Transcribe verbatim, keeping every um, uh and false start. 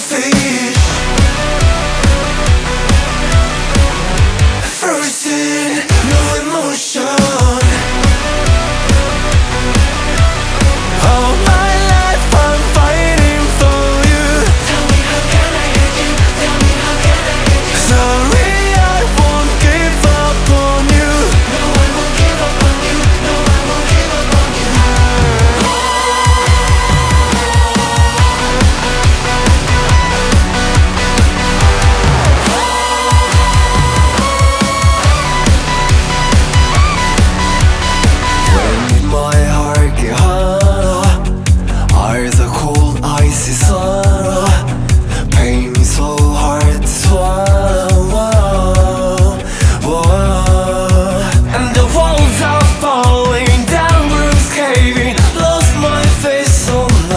feet, frozen, no emotion. All my life I'm fighting for you. Tell me how can I hate you? Tell me how can I hate you? Sorry, I won't give up on you. No, I won't give up on you. No, I won't give up on you. When did my heart get hot? Are the cold icy sun?